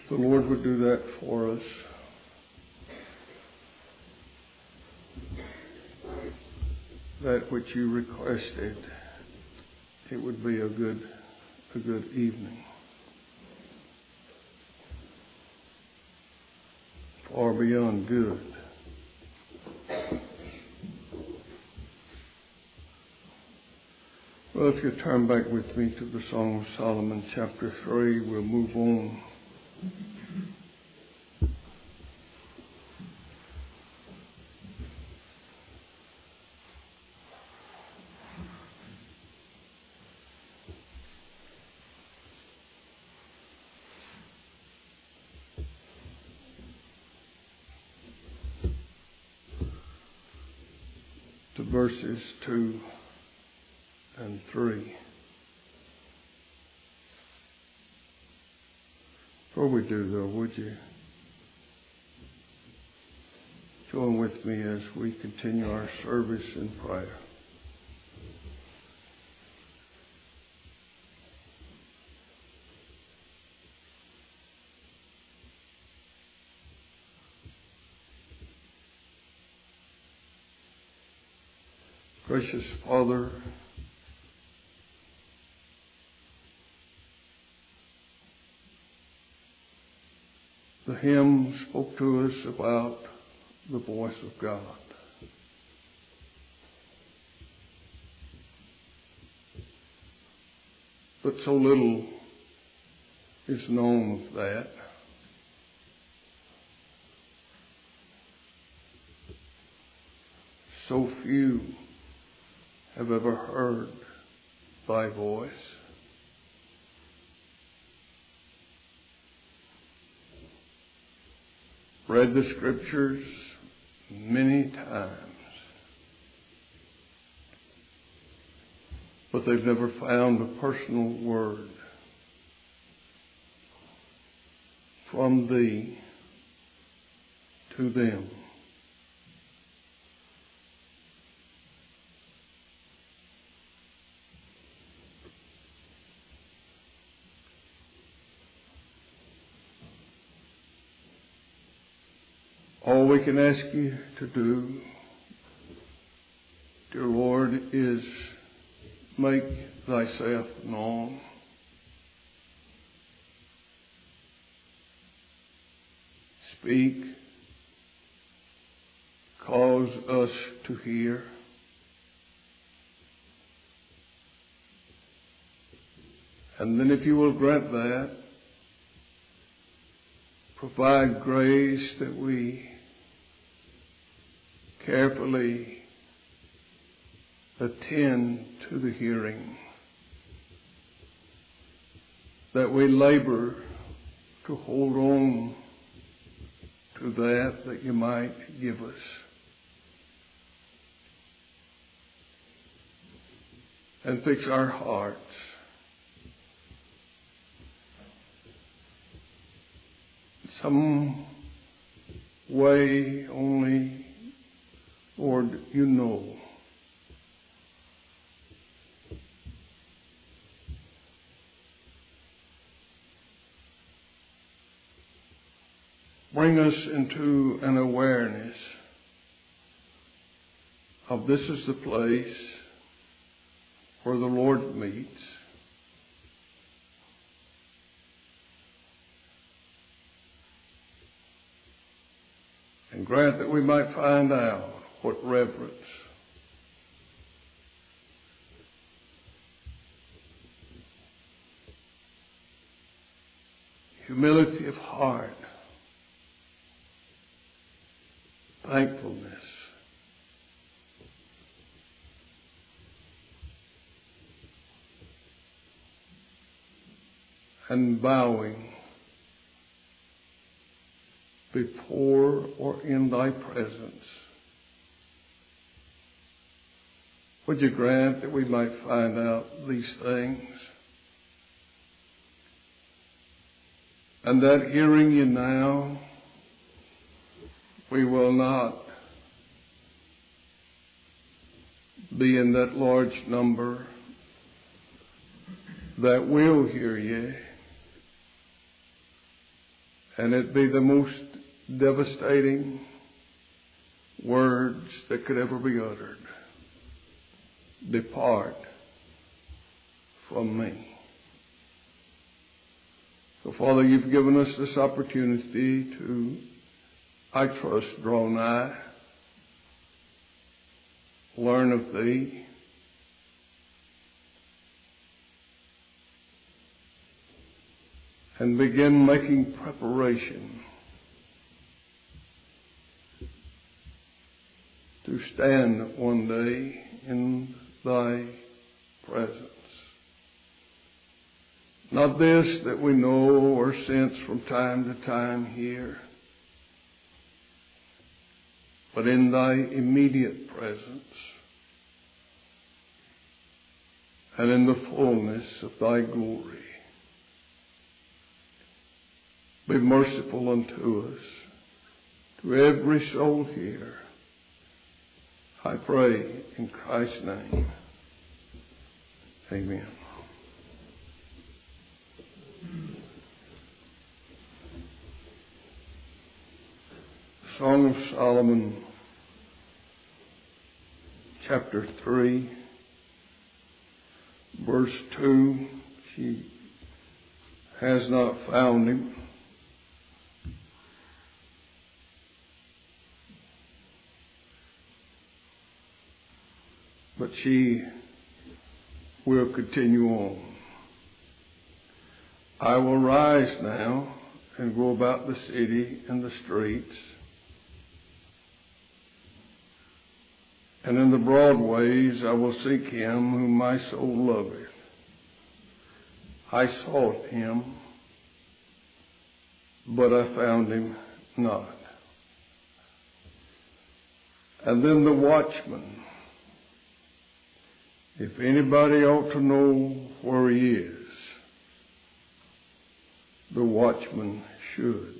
If the Lord would do that for us, that which you requested, it would be a good evening. Far beyond good. Well, if you turn back with me to the Song of Solomon, chapter 3, we'll move on. To verses 2 and 3. Before we do, though, would you join with me as we continue our service in prayer? Gracious Father, the hymn spoke to us about the voice of God. But so little is known of that. So few have ever heard thy voice. Read the scriptures many times, but they've never found a personal word from thee to them. All we can ask you to do, dear Lord, is make thyself known. Speak, cause us to hear. And then if you will grant that, provide grace that we carefully attend to the hearing, that we labor to hold on to that you might give us. And fix our hearts some way only, Lord, you know. Bring us into an awareness of this is the place where the Lord meets. And grant that we might find out what reverence, humility of heart, thankfulness, and bowing before or in thy presence. Would you grant that we might find out these things? And that hearing you now, we will not be in that large number that will hear you, and it be the most devastating words that could ever be uttered. Depart from me. So, Father, you've given us this opportunity to, I trust, draw nigh, learn of Thee, and begin making preparation to stand one day in Thy presence. Not this that we know or sense from time to time here, but in Thy immediate presence and in the fullness of Thy glory. Be merciful unto us, to every soul here. I pray in Christ's name. Amen. Song of Solomon, chapter 3, verse 2. She has not found him. But she will continue on. I will rise now and go about the city and the streets, and in the broad ways I will seek him whom my soul loveth. I sought him, but I found him not. And then the watchman, if anybody ought to know where he is, the watchman should.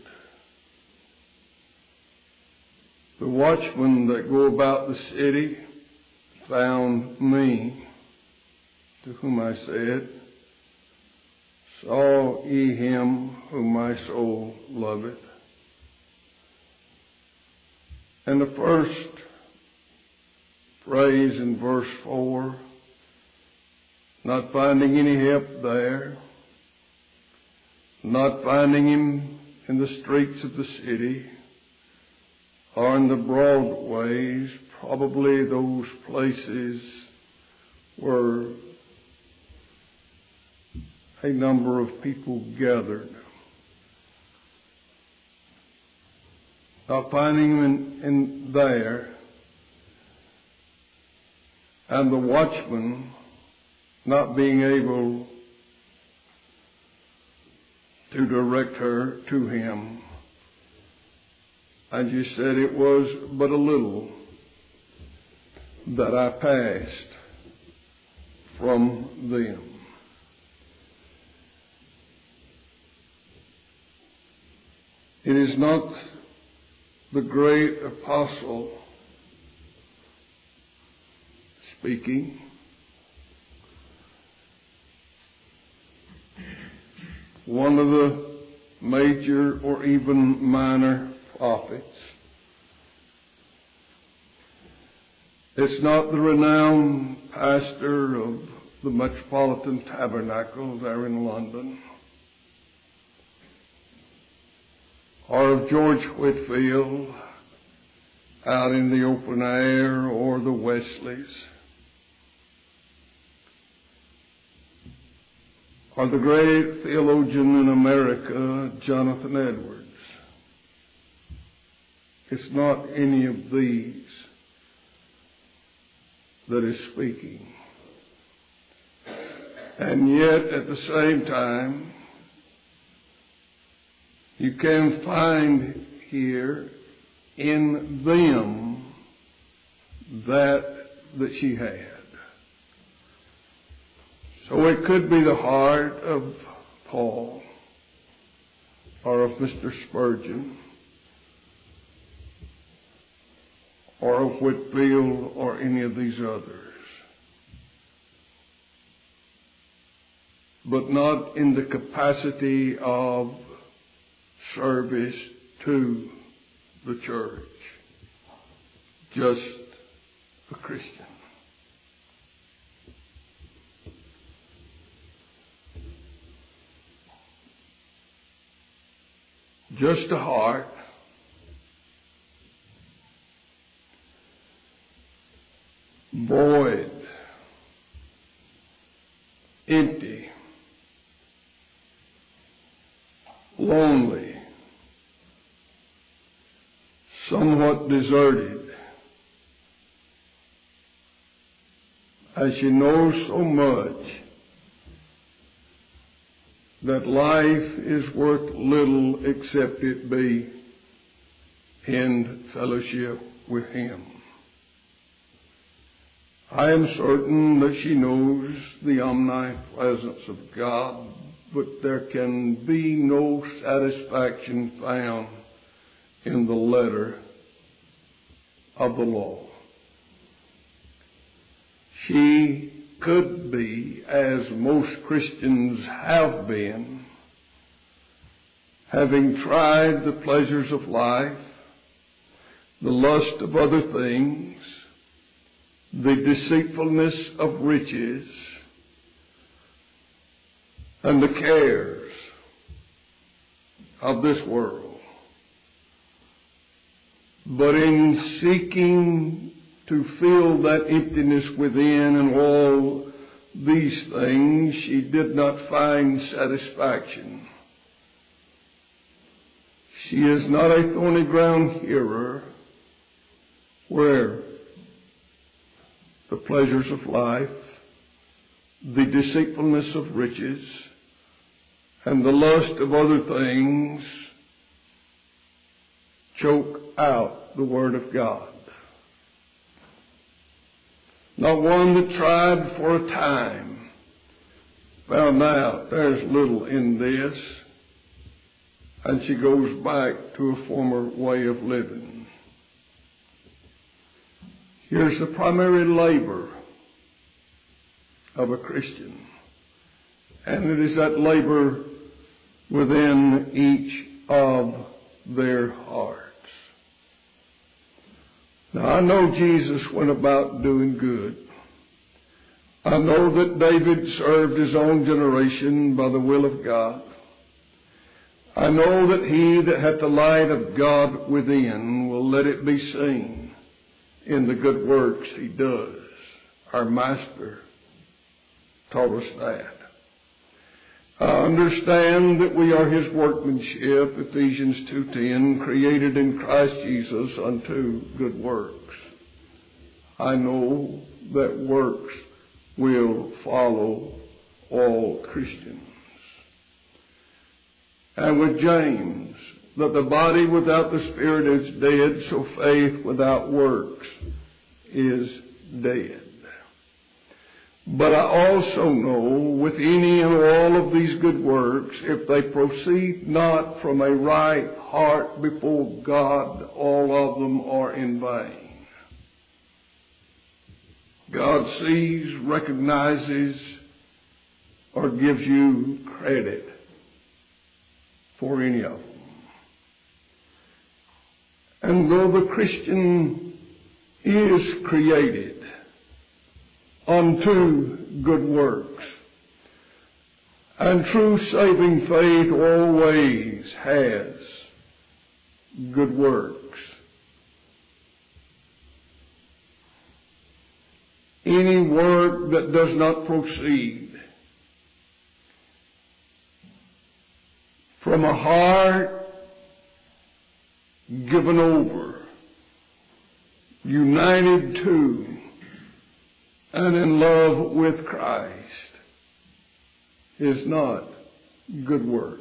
The watchmen that go about the city found me, to whom I said, saw ye him whom my soul loveth? And the first phrase in verse 4, not finding any help there, not finding him in the streets of the city or in the broad ways, probably those places where a number of people gathered. Not finding him in there, and the watchman not being able to direct her to him. And you said it was but a little that I passed from them. It is not the great apostle speaking. One of the major or even minor prophets. It's not the renowned pastor of the Metropolitan Tabernacle there in London, or of George Whitefield out in the open air, or the Wesleys, or the great theologian in America, Jonathan Edwards. It's not any of these that is speaking. And yet, at the same time, you can find here in them that she had. So it could be the heart of Paul or of Mr. Spurgeon or of Whitefield or any of these others. But not in the capacity of service to the church. Just a Christian. Just a heart. Void. Empty. Lonely. Somewhat deserted. As she knows so much that life is worth little except it be in fellowship with Him. I am certain that she knows the omnipresence of God, but there can be no satisfaction found in the letter of the law. She could be, as most Christians have been, having tried the pleasures of life, the lust of other things, the deceitfulness of riches, and the cares of this world. But in seeking to fill that emptiness within and all these things, she did not find satisfaction. She is not a thorny ground hearer where the pleasures of life, the deceitfulness of riches, and the lust of other things choke out the Word of God. Not one that tried for a time found out there's little in this, and she goes back to a former way of living. Here's the primary labor of a Christian, and it is that labor within each of their hearts. Now, I know Jesus went about doing good. I know that David served his own generation by the will of God. I know that he that hath the light of God within will let it be seen in the good works he does. Our Master taught us that. I understand that we are His workmanship, Ephesians 2:10, created in Christ Jesus unto good works. I know that works will follow all Christians. And with James, that the body without the Spirit is dead, so faith without works is dead. But I also know with any and all of these good works, if they proceed not from a right heart before God, all of them are in vain. God sees, recognizes, or gives you credit for any of them. And though the Christian is created unto good works, and true saving faith always has good works, any work that does not proceed from a heart given over, united to, and in love with Christ, is not good works.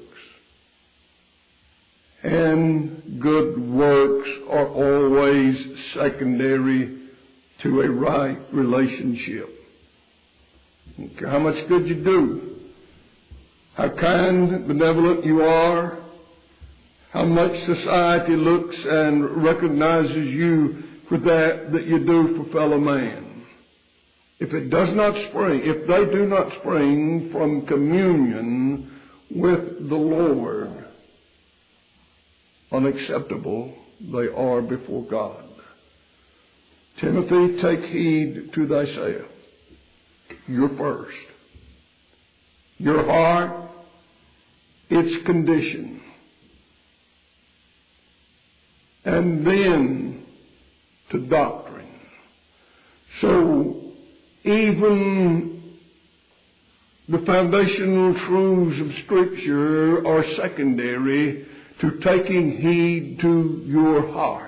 And good works are always secondary to a right relationship. How much good you do, how kind, benevolent you are, how much society looks and recognizes you for that you do for fellow man. If it does not spring, if they do not spring from communion with the Lord, unacceptable they are before God. Timothy, take heed to thyself. You're first. Your heart, its condition. And then to doctrine. So even the foundational truths of Scripture are secondary to taking heed to your heart.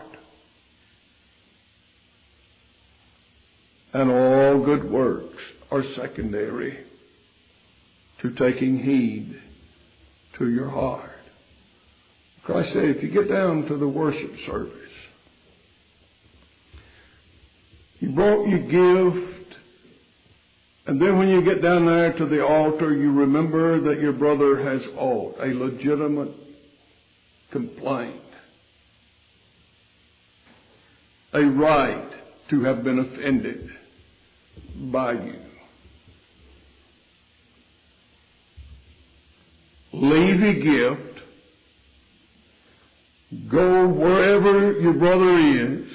And all good works are secondary to taking heed to your heart. Christ said, if you get down to the worship service, you brought your gift, and then when you get down there to the altar, you remember that your brother has aught, a legitimate complaint, a right to have been offended by you. Leave your gift, go wherever your brother is,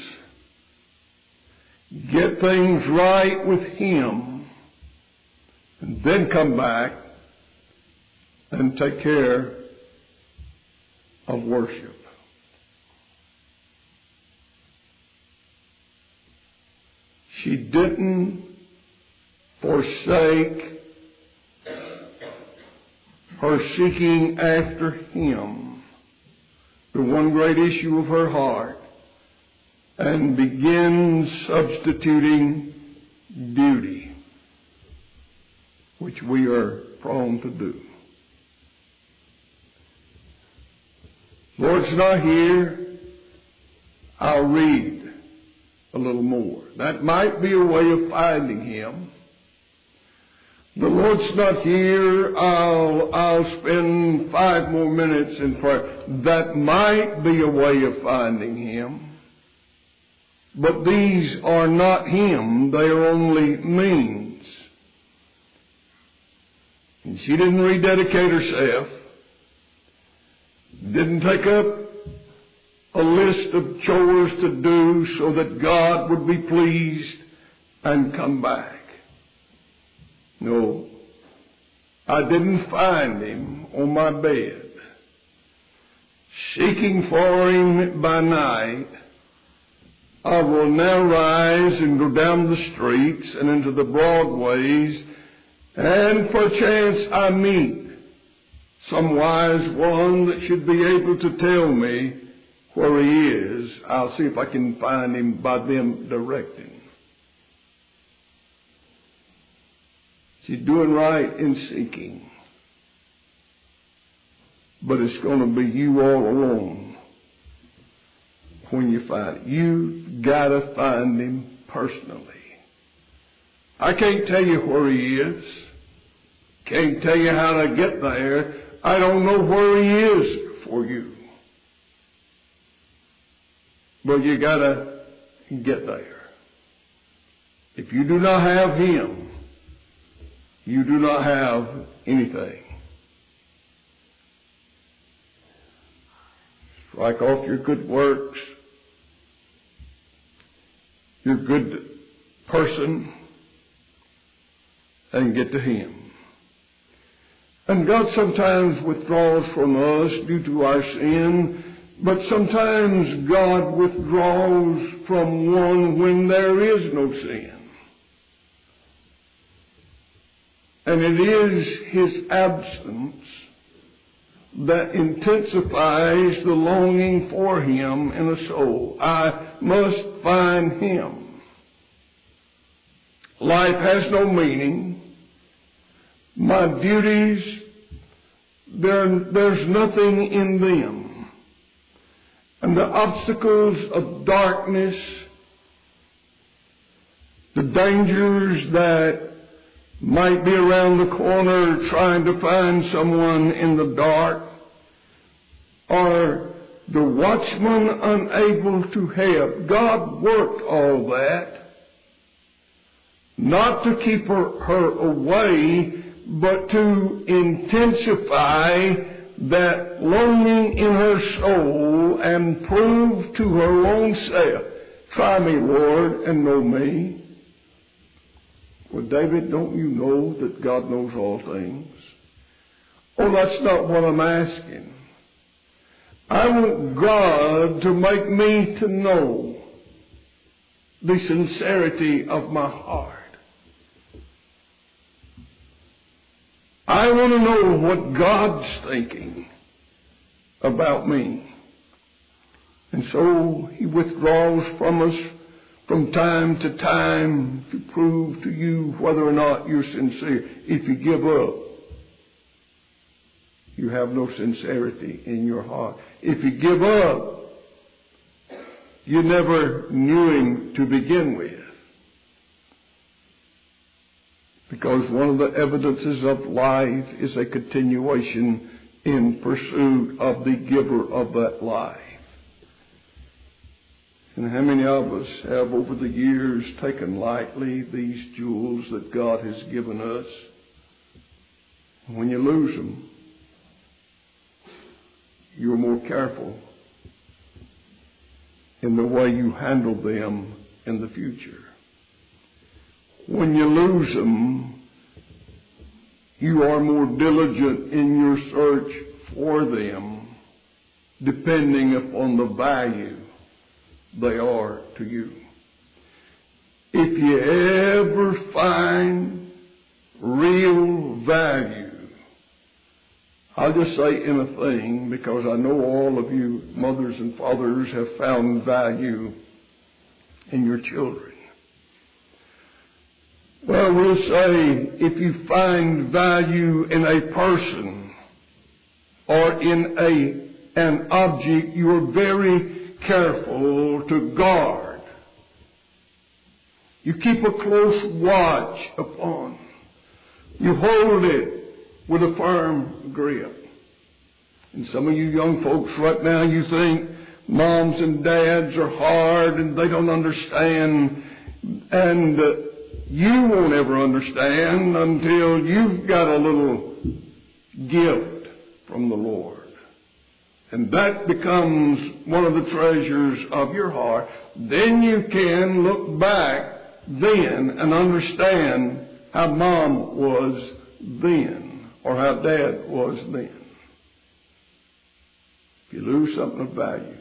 get things right with him, and then come back and take care of worship. She didn't forsake her seeking after him, the one great issue of her heart, and begin substituting duty, which we are prone to do. Lord's not here. I'll read a little more. That might be a way of finding him. The Lord's not here. I'll spend 5 more minutes in prayer. That might be a way of finding him. But these are not him. They are only means. And she didn't rededicate herself. Didn't take up a list of chores to do so that God would be pleased and come back. No, I didn't find him on my bed. Seeking for him by night, I will now rise and go down the streets and into the broad ways, and perchance I meet some wise one that should be able to tell me where he is. I'll see if I can find him by them directing. She's doing right in seeking. But it's going to be you all alone when you find it. You've got to find him personally. I can't tell you where he is. Can't tell you how to get there. I don't know where he is for you. But you got to get there. If you do not have him, you do not have anything. Strike off your good works, your good person, and get to him. And God sometimes withdraws from us due to our sin, but sometimes God withdraws from one when there is no sin. And it is his absence that intensifies the longing for him in a soul. I must find him. Life has no meaning. My duties, there's nothing in them. And the obstacles of darkness, the dangers that might be around the corner trying to find someone in the dark, or the watchman unable to help. God worked all that, not to keep her away, but to intensify that longing in her soul and prove to her own self, try me, Lord, and know me. Well, David, don't you know that God knows all things? Oh, that's not what I'm asking. I want God to make me to know the sincerity of my heart. I want to know what God's thinking about me. And so He withdraws from us from time to time to prove to you whether or not you're sincere. If you give up, you have no sincerity in your heart. If you give up, you never knew Him to begin with. Because one of the evidences of life is a continuation in pursuit of the giver of that life. And how many of us have over the years taken lightly these jewels that God has given us? When you lose them, you're more careful in the way you handle them in the future. When you lose them, you are more diligent in your search for them, depending upon the value they are to you. If you ever find real value, I'll just say in a thing, because I know all of you mothers and fathers have found value in your children. Well, we'll say if you find value in a person or in an object, you are very careful to guard. You keep a close watch upon. You hold it with a firm grip. And some of you young folks right now, you think moms and dads are hard and they don't understand, and you won't ever understand until you've got a little gift from the Lord. And that becomes one of the treasures of your heart. Then you can look back then and understand how mom was then or how dad was then. If you lose something of value,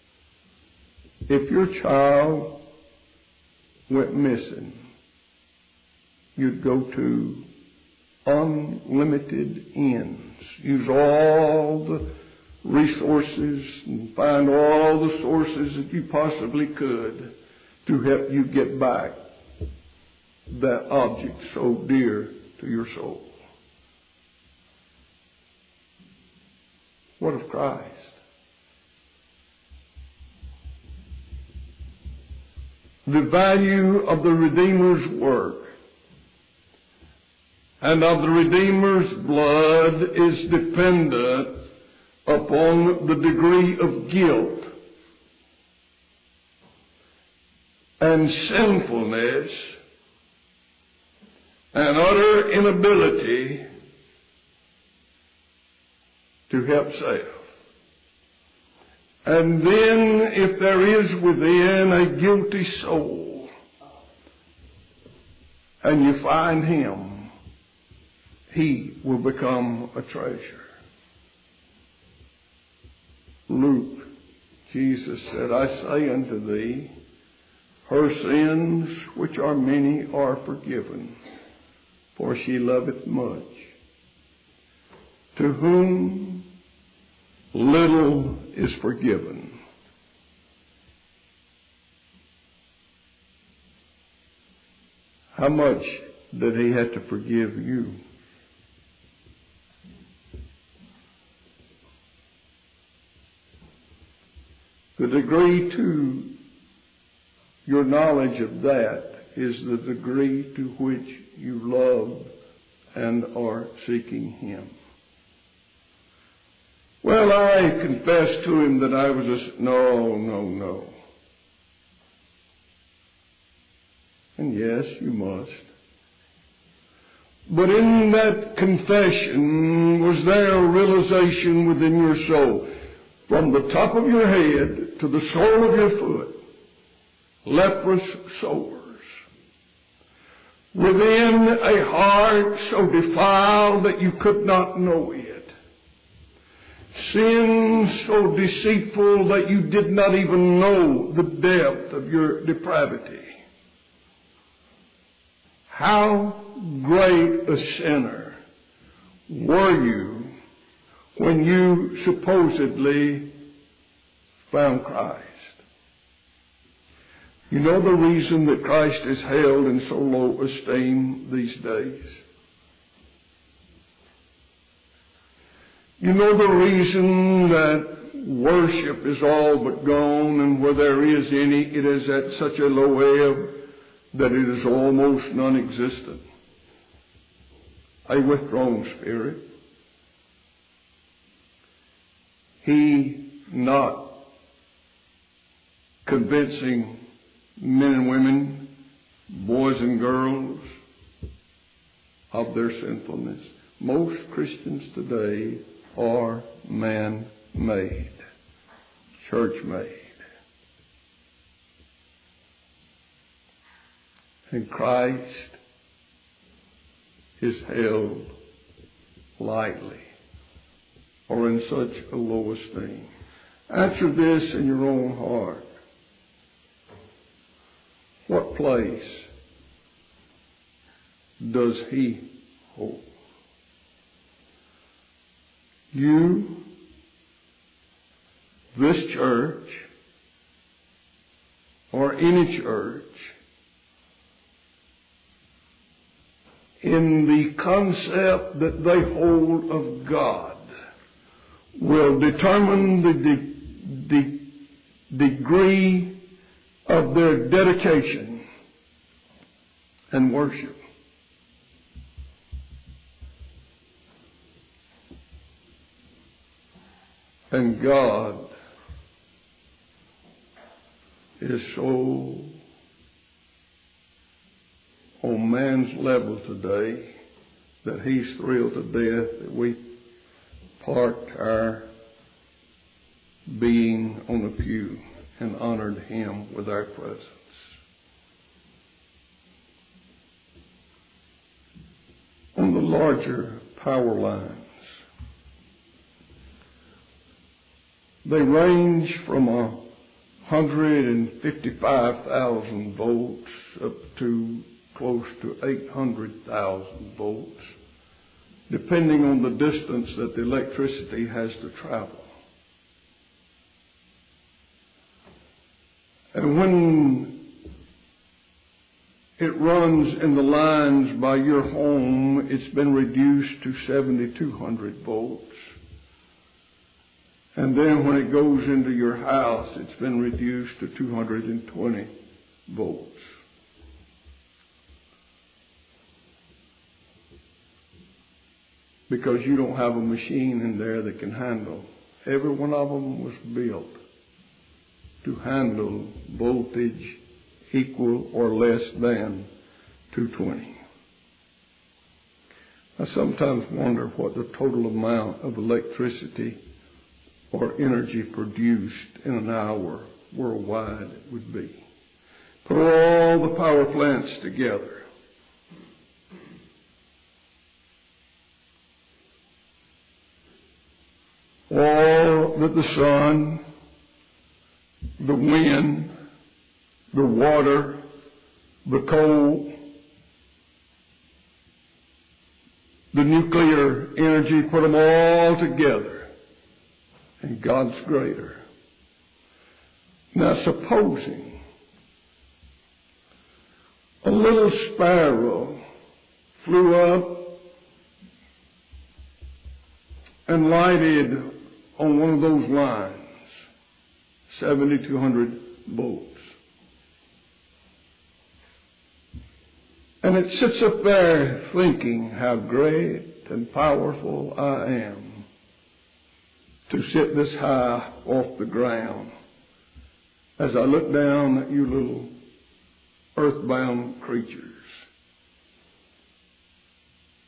if your child went missing, you'd go to unlimited ends. Use all the resources and find all the sources that you possibly could to help you get back that object so dear to your soul. What of Christ? The value of the Redeemer's work and of the Redeemer's blood is dependent upon the degree of guilt and sinfulness and utter inability to help self. And then if there is within a guilty soul and you find him, he will become a treasure. Luke, Jesus said, I say unto thee, her sins, which are many, are forgiven, for she loveth much. To whom little is forgiven, how much did he have to forgive you? The degree to your knowledge of that is the degree to which you love and are seeking him. Well, I confessed to him that I was no. And yes, you must. But in that confession, was there a realization within your soul, from the top of your head to the sole of your foot, leprous sores? Within a heart so defiled that you could not know it. Sin so deceitful that you did not even know the depth of your depravity. How great a sinner were you when you supposedly found Christ? You know the reason that Christ is held in so low esteem these days? You know the reason that worship is all but gone, and where there is any, it is at such a low ebb that it is almost non-existent. A withdrawn spirit. He not convincing men and women, boys and girls, of their sinfulness. Most Christians today are man-made, church-made. And Christ is held lightly or in such a low esteem. Answer this in your own heart. What place does He hold? You, this church, or any church, in the concept that they hold of God, will determine the degree of their dedication and worship. And God is so on man's level today that He's thrilled to death that we parked our being on the pew and honored Him with our presence. On the larger power lines, they range from 155,000 volts up to close to 800,000 volts, depending on the distance that the electricity has to travel. And when it runs in the lines by your home, it's been reduced to 7,200 volts. And then when it goes into your house, it's been reduced to 220 volts. Because you don't have a machine in there that can handle. Every one of them was built to handle voltage equal or less than 220. I sometimes wonder what the total amount of electricity or energy produced in an hour worldwide would be. Put all the power plants together. All that the sun, the wind, the water, the coal, the nuclear energy, put them all together. And God's greater. Now supposing a little sparrow flew up and lighted on one of those lines, 7,200 volts. And it sits up there thinking how great and powerful I am to sit this high off the ground as I look down at you little earthbound creatures.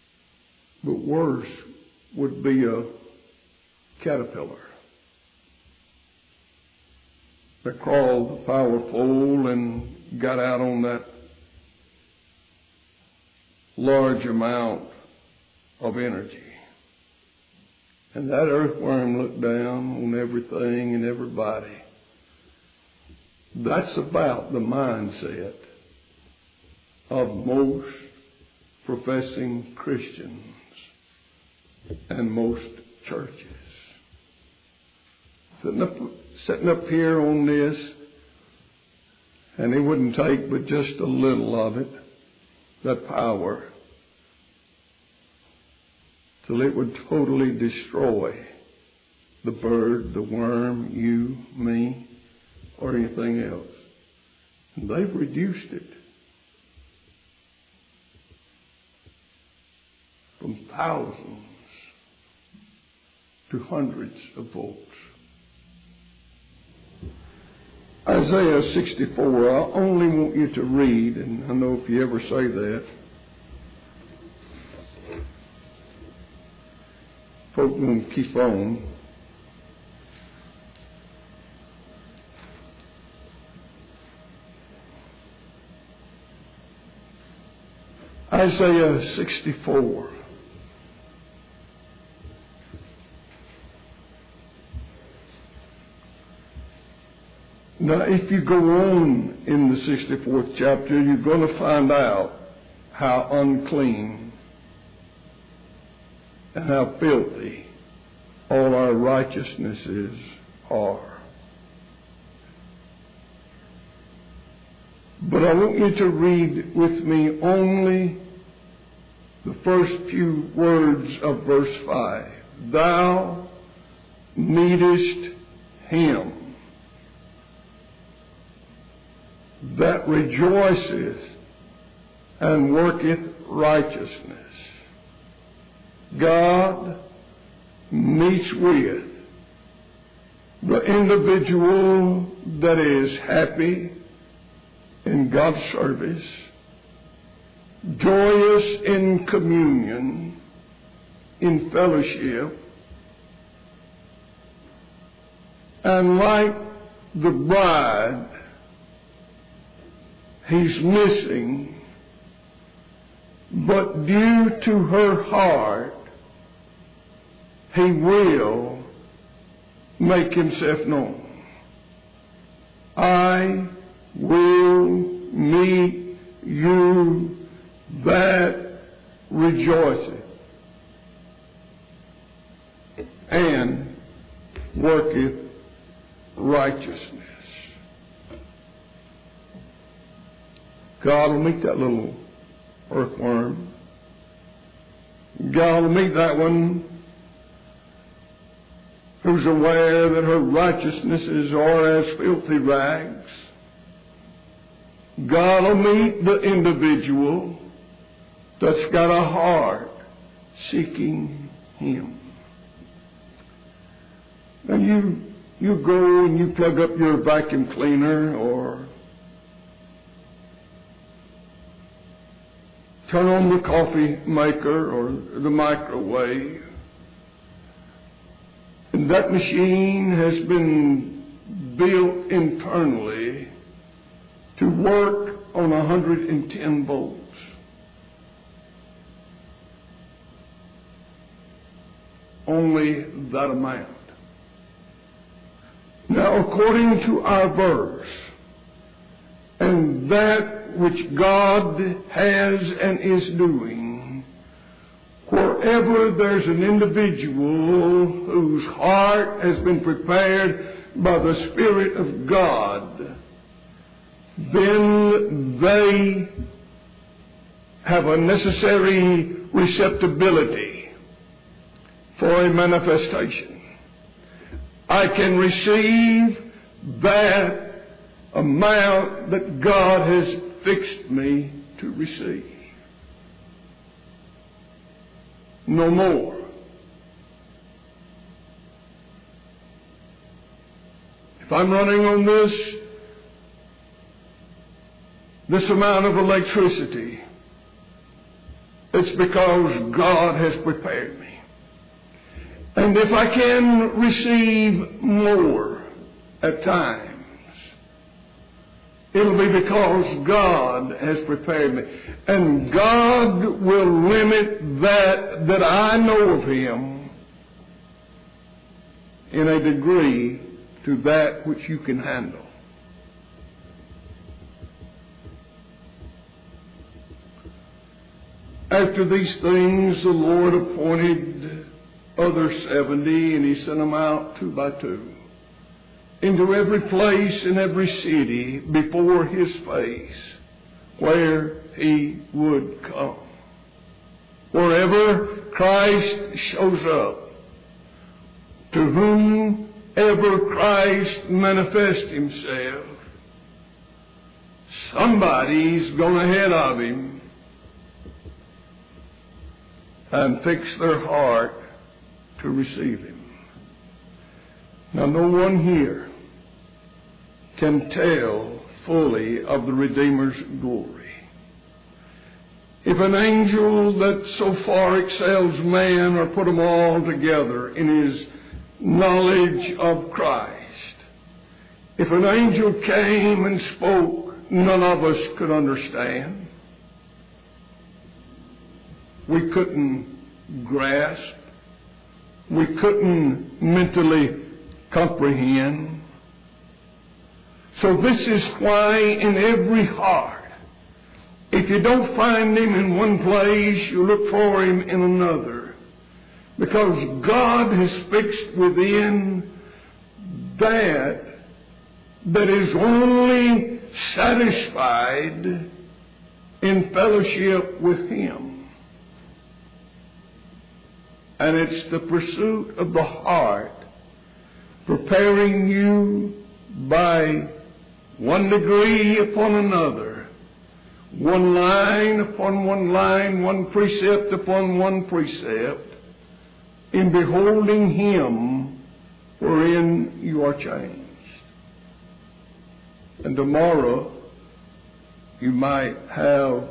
But worse would be a caterpillar that crawled powerful and got out on that large amount of energy. And that earthworm looked down on everything and everybody. That's about the mindset of most professing Christians and most churches. Sitting up here on this, and it wouldn't take but just a little of it, that power, till it would totally destroy the bird, the worm, you, me, or anything else. And they've reduced it from thousands to hundreds of volts. Isaiah 64, I only want you to read, and I know if you ever say that, folks won't keep on. Isaiah 64. Now, if you go on in the 64th chapter, you're going to find out how unclean and how filthy all our righteousnesses are. But I want you to read with me only the first few words of verse 5. Thou needest him that rejoiceth and worketh righteousness. God meets with the individual that is happy in God's service, joyous in communion, in fellowship, and like the bride, he's missing, but due to her heart, he will make himself known. I will meet you that rejoiceth and worketh righteousness. God will meet that little earthworm. God will meet that one who's aware that her righteousnesses are as filthy rags. God will meet the individual that's got a heart seeking him. And you go and you plug up your vacuum cleaner or turn on the coffee maker or the microwave. And that machine has been built internally to work on 110 volts. Only that amount. Now, according to our verse, and that which God has and is doing, wherever there's an individual whose heart has been prepared by the Spirit of God, then they have a necessary receptibility for a manifestation. I can receive that amount that God has fixed me to receive. No more. If I'm running on this amount of electricity, it's because God has prepared me. And if I can receive more at times, it'll be because God has prepared me. And God will limit that I know of Him in a degree to that which you can handle. After these things, the Lord appointed other 70, and He sent them out 2 by 2 into every place and every city before His face where He would come. Wherever Christ shows up, to whomever Christ manifests Himself, somebody's gone ahead of Him and fix their heart to receive Him. Now, no one here can tell fully of the Redeemer's glory. If an angel that so far excels man, or put them all together in his knowledge of Christ, if an angel came and spoke, none of us could understand. We couldn't grasp. We couldn't mentally comprehend. So this is why in every heart, if you don't find Him in one place, you look for Him in another. Because God has fixed within that is only satisfied in fellowship with Him. And it's the pursuit of the heart preparing you by one degree upon another, one line upon one line, one precept upon one precept, in beholding Him wherein you are changed. And tomorrow you might have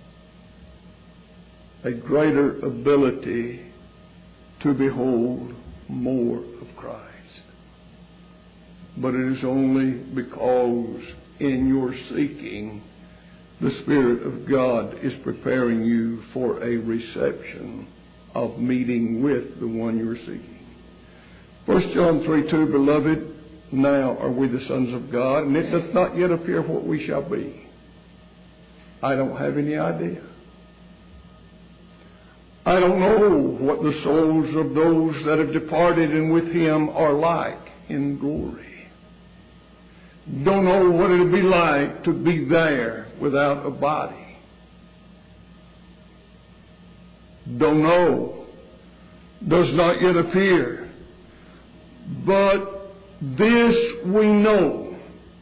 a greater ability to behold more of Christ. But it is only because in your seeking, the Spirit of God is preparing you for a reception of meeting with the one you're seeking. 1 John 3:2, Beloved, now are we the sons of God, and it doth not yet appear what we shall be. I don't have any idea. I don't know what the souls of those that have departed and with Him are like in glory. Don't know what it'll be like to be there without a body. Don't know. Does not yet appear. But this we know.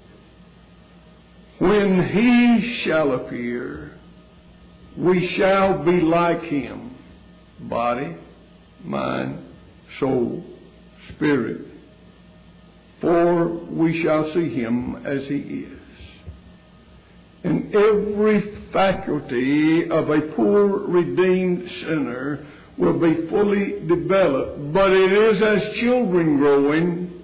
When He shall appear, we shall be like Him. Body, mind, soul, spirit. For we shall see Him as He is. And every faculty of a poor redeemed sinner will be fully developed. But it is as children growing.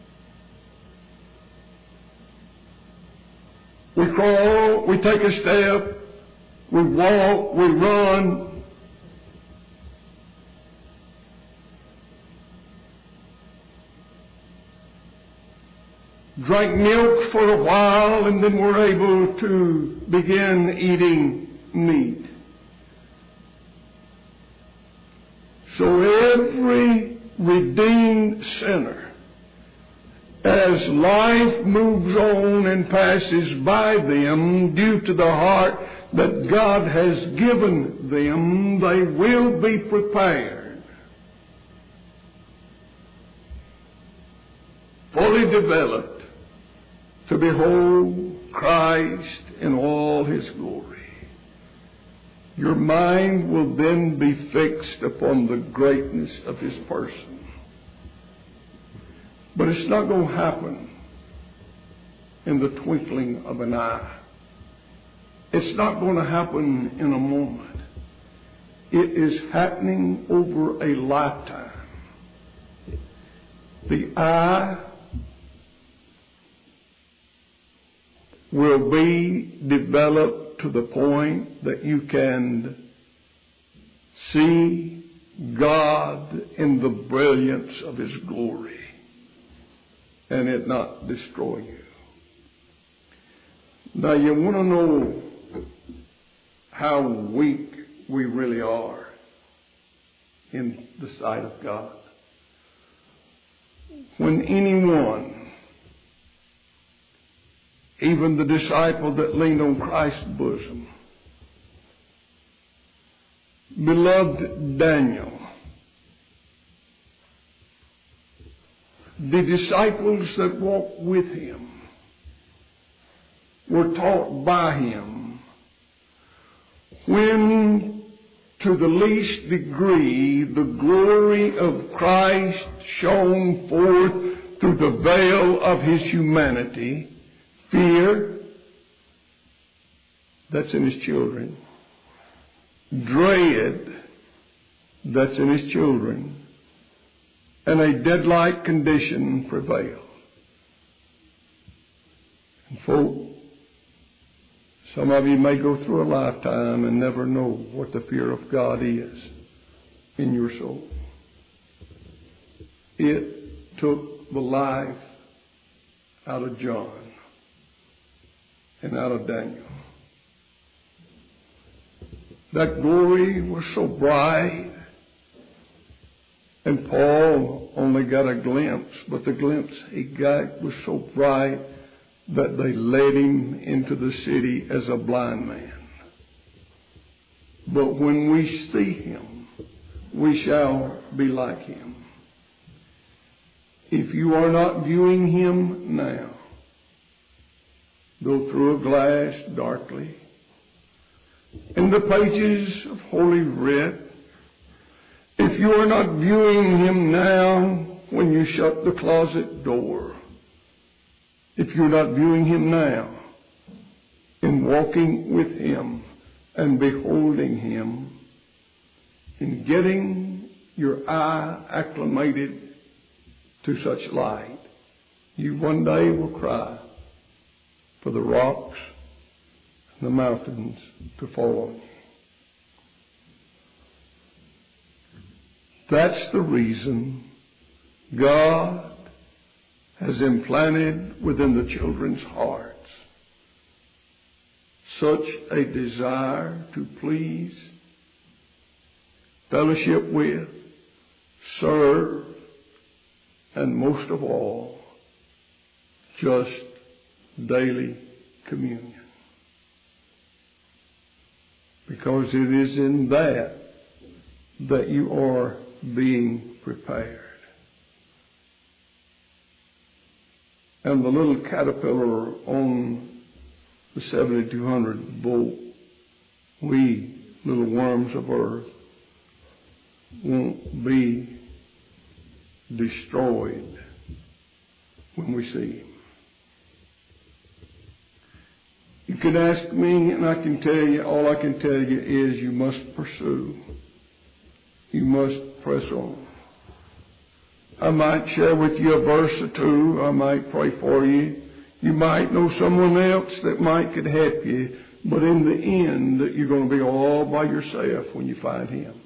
We crawl, we take a step, we walk, we run. Drank milk for a while, and then we're able to begin eating meat. So every redeemed sinner, as life moves on and passes by them, due to the heart that God has given them, they will be prepared, fully developed, to behold Christ in all His glory. Your mind will then be fixed upon the greatness of His person. But it's not going to happen in the twinkling of an eye. It's not going to happen in a moment. It is happening over a lifetime. The eye will be developed to the point that you can see God in the brilliance of His glory and it not destroy you. Now you want to know how weak we really are in the sight of God. When anyone, even the disciple that leaned on Christ's bosom, beloved Daniel, the disciples that walked with him were taught by him, when to the least degree the glory of Christ shone forth through the veil of His humanity, fear, that's in His children, dread, that's in His children, and a dead-like condition prevailed. And folks, some of you may go through a lifetime and never know what the fear of God is in your soul. It took the life out of John and out of Daniel. That glory was so bright, and Paul only got a glimpse, but the glimpse he got was so bright that they led him into the city as a blind man. But when we see Him, we shall be like Him. If you are not viewing Him now, go through a glass darkly. In the pages of Holy Writ, if you are not viewing Him now when you shut the closet door, if you're not viewing Him now in walking with Him and beholding Him, in getting your eye acclimated to such light, you one day will cry for the rocks and the mountains to fall on you. That's the reason God has implanted within the children's hearts such a desire to please, fellowship with, serve, and most of all, just daily communion. Because it is in that you are being prepared. And the little caterpillar on the 7200 bolt, we little worms of earth, won't be destroyed when we see Him. You can ask me, and I can tell you, all I can tell you is you must pursue. You must press on. I might share with you a verse or two. I might pray for you. You might know someone else that might could help you. But in the end, you're going to be all by yourself when you find Him.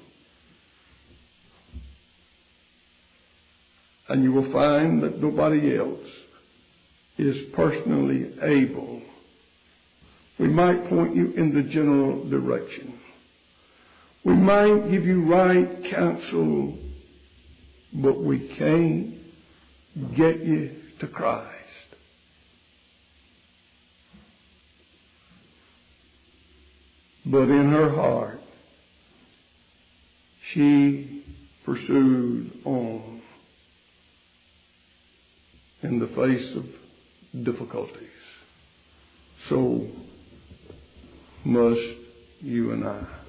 And you will find that nobody else is personally able. We might point you in the general direction. We might give you right counsel, but we can't get you to Christ. But in her heart, she pursued on in the face of difficulties. So must you and I.